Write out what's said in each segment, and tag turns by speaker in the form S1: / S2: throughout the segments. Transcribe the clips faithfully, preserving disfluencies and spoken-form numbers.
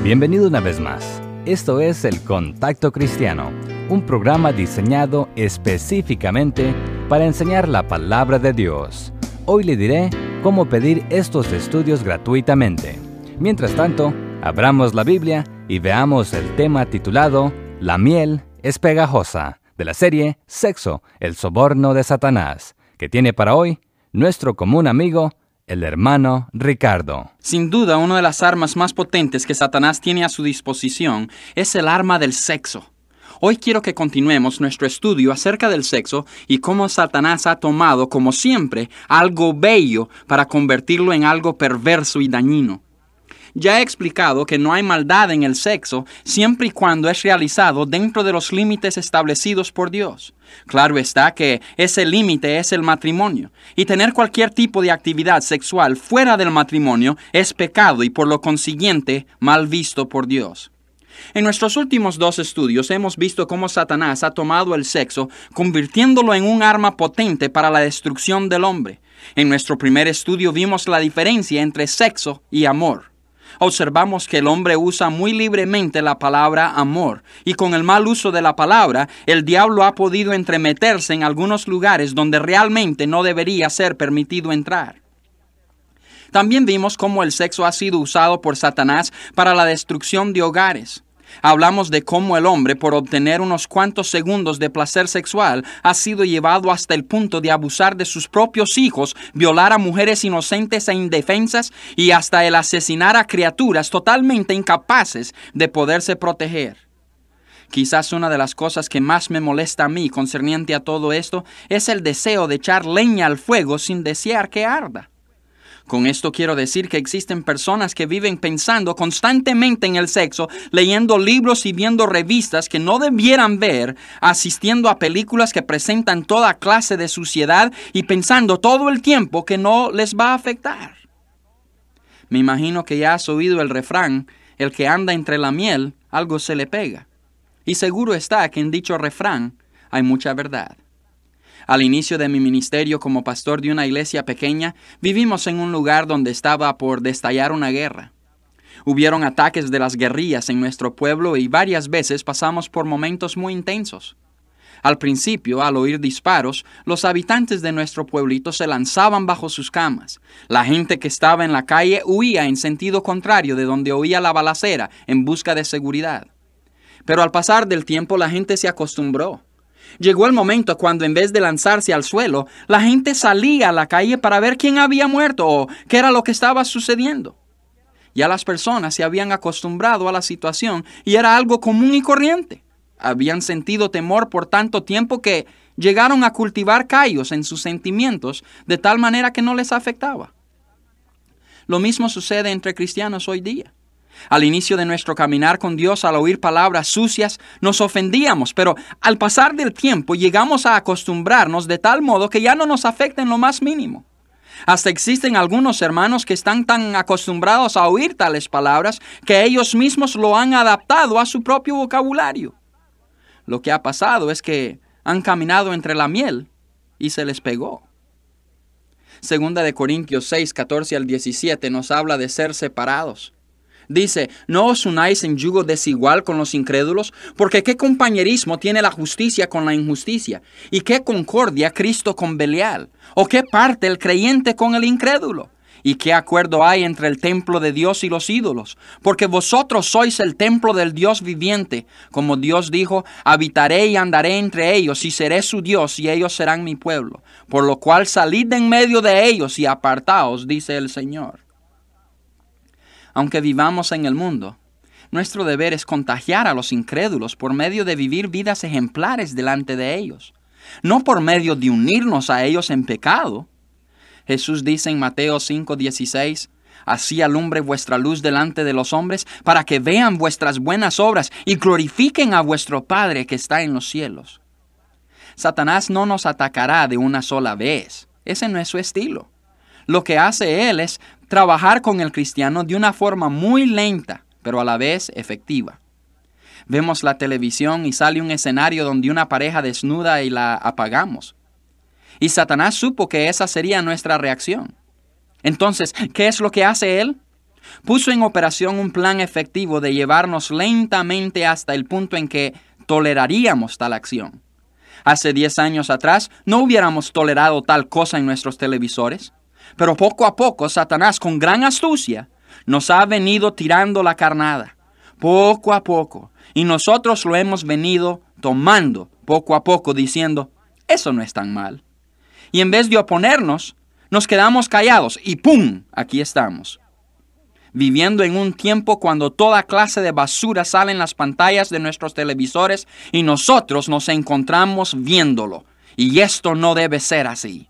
S1: Bienvenido una vez más. Esto es El Contacto Cristiano, un programa diseñado específicamente para enseñar la palabra de Dios. Hoy le diré cómo pedir estos estudios gratuitamente. Mientras tanto, abramos la Biblia y veamos el tema titulado La miel es pegajosa, de la serie Sexo, el soborno de Satanás, que tiene para hoy nuestro común amigo, el hermano Ricardo.
S2: Sin duda, una de las armas más potentes que Satanás tiene a su disposición es el arma del sexo. Hoy quiero que continuemos nuestro estudio acerca del sexo y cómo Satanás ha tomado, como siempre, algo bello para convertirlo en algo perverso y dañino. Ya he explicado que no hay maldad en el sexo siempre y cuando es realizado dentro de los límites establecidos por Dios. Claro está que ese límite es el matrimonio, y tener cualquier tipo de actividad sexual fuera del matrimonio es pecado y por lo consiguiente mal visto por Dios. En nuestros últimos dos estudios hemos visto cómo Satanás ha tomado el sexo, convirtiéndolo en un arma potente para la destrucción del hombre. En nuestro primer estudio vimos la diferencia entre sexo y amor. Observamos que el hombre usa muy libremente la palabra amor, y con el mal uso de la palabra, el diablo ha podido entremeterse en algunos lugares donde realmente no debería ser permitido entrar. También vimos cómo el sexo ha sido usado por Satanás para la destrucción de hogares. Hablamos de cómo el hombre, por obtener unos cuantos segundos de placer sexual, ha sido llevado hasta el punto de abusar de sus propios hijos, violar a mujeres inocentes e indefensas y hasta el asesinar a criaturas totalmente incapaces de poderse proteger. Quizás una de las cosas que más me molesta a mí concerniente a todo esto es el deseo de echar leña al fuego sin desear que arda. Con esto quiero decir que existen personas que viven pensando constantemente en el sexo, leyendo libros y viendo revistas que no debieran ver, asistiendo a películas que presentan toda clase de suciedad y pensando todo el tiempo que no les va a afectar. Me imagino que ya has oído el refrán, el que anda entre la miel, algo se le pega. Y seguro está que en dicho refrán hay mucha verdad. Al inicio de mi ministerio como pastor de una iglesia pequeña, vivimos en un lugar donde estaba por destallar una guerra. Hubieron ataques de las guerrillas en nuestro pueblo y varias veces pasamos por momentos muy intensos. Al principio, al oír disparos, los habitantes de nuestro pueblito se lanzaban bajo sus camas. La gente que estaba en la calle huía en sentido contrario de donde oía la balacera en busca de seguridad. Pero al pasar del tiempo la gente se acostumbró. Llegó el momento cuando en vez de lanzarse al suelo, la gente salía a la calle para ver quién había muerto o qué era lo que estaba sucediendo. Ya las personas se habían acostumbrado a la situación y era algo común y corriente. Habían sentido temor por tanto tiempo que llegaron a cultivar callos en sus sentimientos de tal manera que no les afectaba. Lo mismo sucede entre cristianos hoy día. Al inicio de nuestro caminar con Dios, al oír palabras sucias, nos ofendíamos, pero al pasar del tiempo llegamos a acostumbrarnos de tal modo que ya no nos afecta en lo más mínimo. Hasta existen algunos hermanos que están tan acostumbrados a oír tales palabras que ellos mismos lo han adaptado a su propio vocabulario. Lo que ha pasado es que han caminado entre la miel y se les pegó. Segunda de Corintios seis, catorce al diecisiete nos habla de ser separados. Dice, no os unáis en yugo desigual con los incrédulos, porque qué compañerismo tiene la justicia con la injusticia, y qué concordia Cristo con Belial, o qué parte el creyente con el incrédulo, y qué acuerdo hay entre el templo de Dios y los ídolos, porque vosotros sois el templo del Dios viviente, como Dios dijo, habitaré y andaré entre ellos, y seré su Dios, y ellos serán mi pueblo, por lo cual salid de en medio de ellos y apartaos, dice el Señor. Aunque vivamos en el mundo, nuestro deber es contagiar a los incrédulos por medio de vivir vidas ejemplares delante de ellos, no por medio de unirnos a ellos en pecado. Jesús dice en Mateo cinco dieciséis, así alumbre vuestra luz delante de los hombres, para que vean vuestras buenas obras y glorifiquen a vuestro Padre que está en los cielos. Satanás no nos atacará de una sola vez. Ese no es su estilo. Lo que hace él es trabajar con el cristiano de una forma muy lenta, pero a la vez efectiva. Vemos la televisión y sale un escenario donde una pareja desnuda y la apagamos. Y Satanás supo que esa sería nuestra reacción. Entonces, ¿qué es lo que hace él? Puso en operación un plan efectivo de llevarnos lentamente hasta el punto en que toleraríamos tal acción. Hace diez años atrás no hubiéramos tolerado tal cosa en nuestros televisores, pero poco a poco Satanás, con gran astucia, nos ha venido tirando la carnada, poco a poco, y nosotros lo hemos venido tomando poco a poco, diciendo, eso no es tan mal. Y en vez de oponernos, nos quedamos callados y ¡pum!, aquí estamos. Viviendo en un tiempo cuando toda clase de basura sale en las pantallas de nuestros televisores y nosotros nos encontramos viéndolo. Y esto no debe ser así.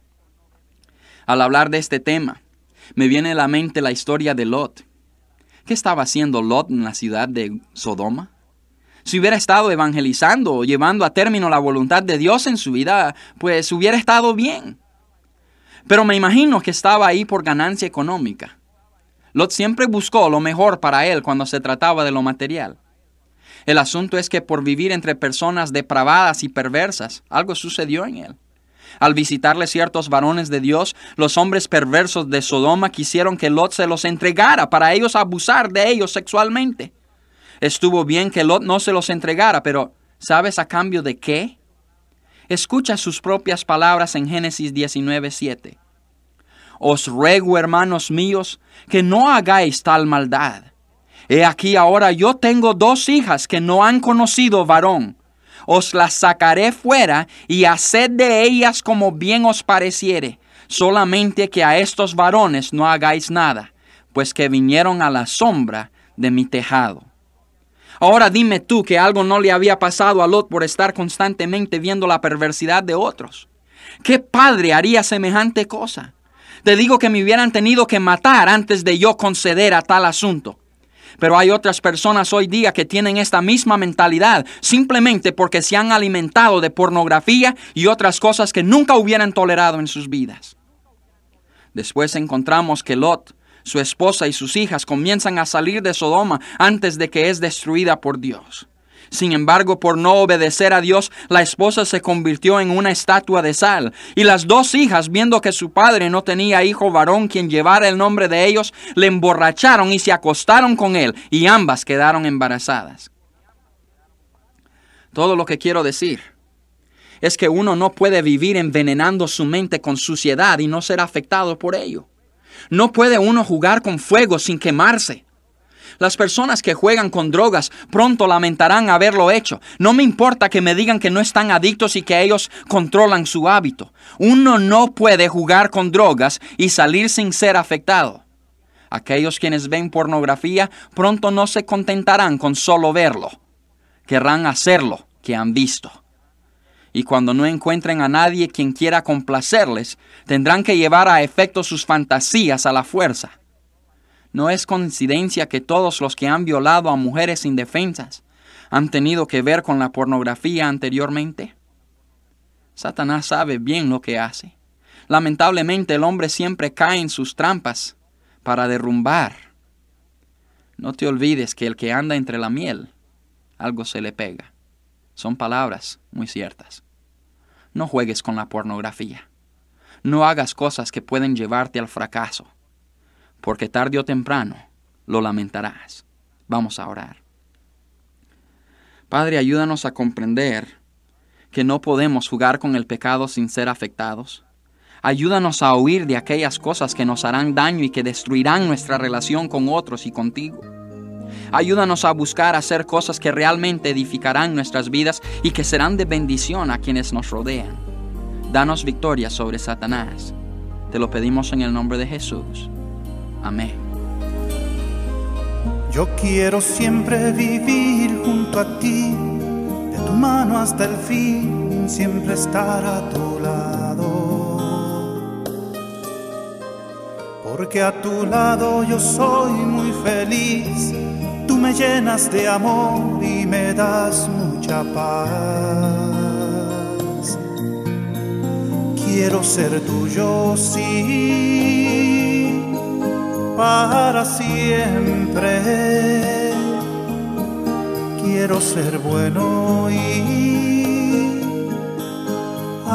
S2: Al hablar de este tema, me viene a la mente la historia de Lot. ¿Qué estaba haciendo Lot en la ciudad de Sodoma? Si hubiera estado evangelizando o llevando a término la voluntad de Dios en su vida, pues hubiera estado bien. Pero me imagino que estaba ahí por ganancia económica. Lot siempre buscó lo mejor para él cuando se trataba de lo material. El asunto es que por vivir entre personas depravadas y perversas, algo sucedió en él. Al visitarle ciertos varones de Dios, los hombres perversos de Sodoma quisieron que Lot se los entregara para ellos abusar de ellos sexualmente. Estuvo bien que Lot no se los entregara, pero ¿sabes a cambio de qué? Escucha sus propias palabras en Génesis diecinueve siete. Os ruego, hermanos míos, que no hagáis tal maldad. He aquí ahora yo tengo dos hijas que no han conocido varón. Os las sacaré fuera y haced de ellas como bien os pareciere. Solamente que a estos varones no hagáis nada, pues que vinieron a la sombra de mi tejado. Ahora dime tú que algo no le había pasado a Lot por estar constantemente viendo la perversidad de otros. ¿Qué padre haría semejante cosa? Te digo que me hubieran tenido que matar antes de yo conceder a tal asunto. Pero hay otras personas hoy día que tienen esta misma mentalidad simplemente porque se han alimentado de pornografía y otras cosas que nunca hubieran tolerado en sus vidas. Después encontramos que Lot, su esposa y sus hijas comienzan a salir de Sodoma antes de que es destruida por Dios. Sin embargo, por no obedecer a Dios, la esposa se convirtió en una estatua de sal. Y las dos hijas, viendo que su padre no tenía hijo varón quien llevara el nombre de ellos, le emborracharon y se acostaron con él, y ambas quedaron embarazadas. Todo lo que quiero decir es que uno no puede vivir envenenando su mente con suciedad y no ser afectado por ello. No puede uno jugar con fuego sin quemarse. Las personas que juegan con drogas pronto lamentarán haberlo hecho. No me importa que me digan que no están adictos y que ellos controlan su hábito. Uno no puede jugar con drogas y salir sin ser afectado. Aquellos quienes ven pornografía pronto no se contentarán con solo verlo. Querrán hacer lo que han visto. Y cuando no encuentren a nadie quien quiera complacerles, tendrán que llevar a efecto sus fantasías a la fuerza. No es coincidencia que todos los que han violado a mujeres indefensas han tenido que ver con la pornografía anteriormente. Satanás sabe bien lo que hace. Lamentablemente el hombre siempre cae en sus trampas para derrumbar. No te olvides que el que anda entre la miel, algo se le pega. Son palabras muy ciertas. No juegues con la pornografía. No hagas cosas que pueden llevarte al fracaso, porque tarde o temprano lo lamentarás. Vamos a orar. Padre, ayúdanos a comprender que no podemos jugar con el pecado sin ser afectados. Ayúdanos a huir de aquellas cosas que nos harán daño y que destruirán nuestra relación con otros y contigo. Ayúdanos a buscar hacer cosas que realmente edificarán nuestras vidas y que serán de bendición a quienes nos rodean. Danos victoria sobre Satanás. Te lo pedimos en el nombre de Jesús. Amén.
S3: Yo quiero siempre vivir junto a ti, de tu mano hasta el fin, siempre estar a tu lado. Porque a tu lado yo soy muy feliz, tú me llenas de amor y me das mucha paz. Quiero ser tuyo, sí, para siempre. Quiero ser bueno y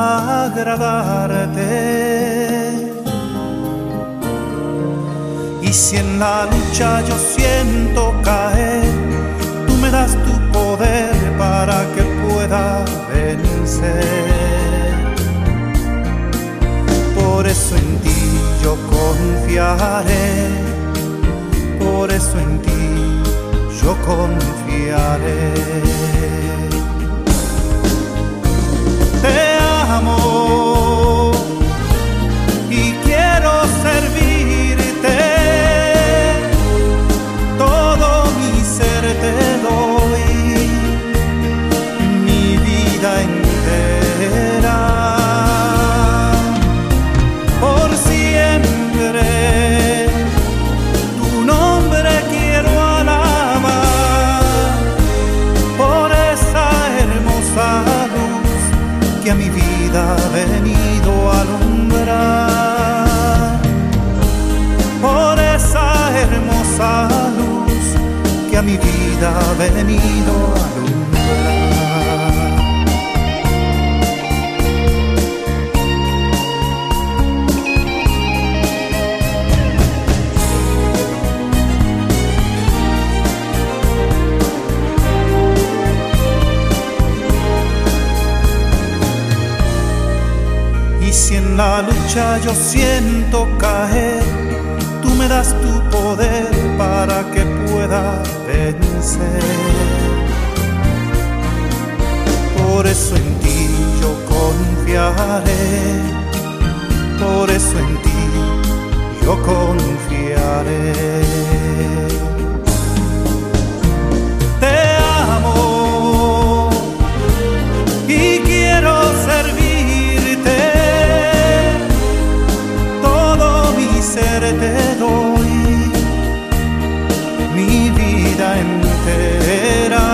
S3: agradarte. Y Y si en la lucha yo siento caer, tú me das tu poder para que pueda vencer. Por eso en ti yo confiaré, por eso en ti yo confiaré. Te amo y quiero servirte, todo mi ser te doy, mi vida entera. Por siempre tu nombre quiero alabar, por esa hermosa luz que a mi vida ha venido a alumbrar, por esa hermosa luz que a mi vida ha venido a alumbrar. Y si en la lucha yo siento caer, tú me das tu poder para que pueda vencer. Por eso en ti yo confiaré, por eso en ti yo confiaré. Te amo y quiero servirte, todo mi ser te doy, mi vida entera.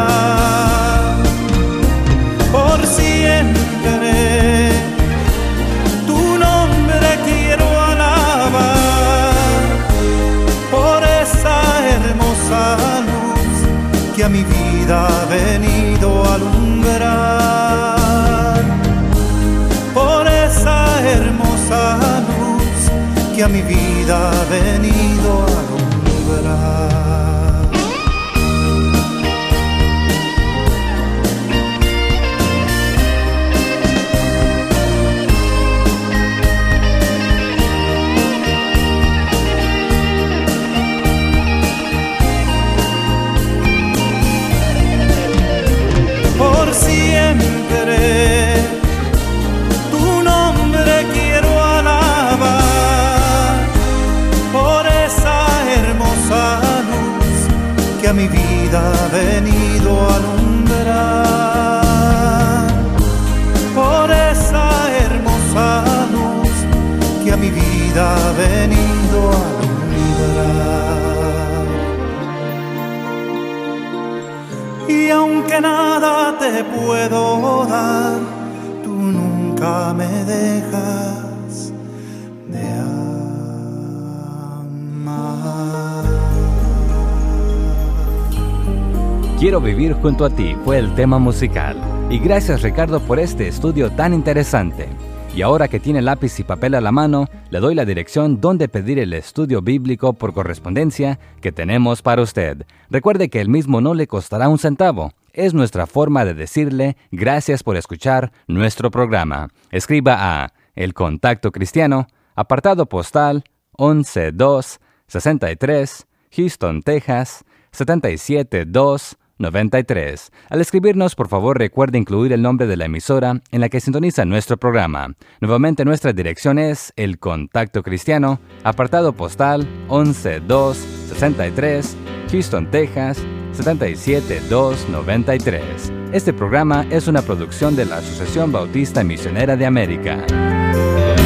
S3: Por siempre tu nombre quiero alabar, por esa hermosa luz que a mi vida ha venido a alumbrar, por esa hermosa luz que a mi vida ha venido a alumbrar. Por siempre tu nombre quiero alabar, por esa hermosa luz que a mi vida ha venido a alumbrar, por esa hermosa luz que a mi vida ha venido a alumbrar. Y aunque nada te puedo dar, tú nunca me dejas de amar.
S1: Quiero vivir junto a ti fue el tema musical. Y gracias, Ricardo, por este estudio tan interesante. Y ahora que tiene lápiz y papel a la mano, le doy la dirección donde pedir el estudio bíblico por correspondencia que tenemos para usted. Recuerde que el mismo no le costará un centavo. Es nuestra forma de decirle gracias por escuchar nuestro programa. Escriba a El Contacto Cristiano, apartado postal once dos sesenta y tres, Houston, Texas, setenta y siete dos noventa y tres. Al escribirnos, por favor, recuerde incluir el nombre de la emisora en la que sintoniza nuestro programa. Nuevamente, nuestra dirección es El Contacto Cristiano, apartado postal once dos sesenta y tres, Houston, Texas, setenta y siete dos noventa y tres. Este programa es una producción de la Asociación Bautista Misionera de América.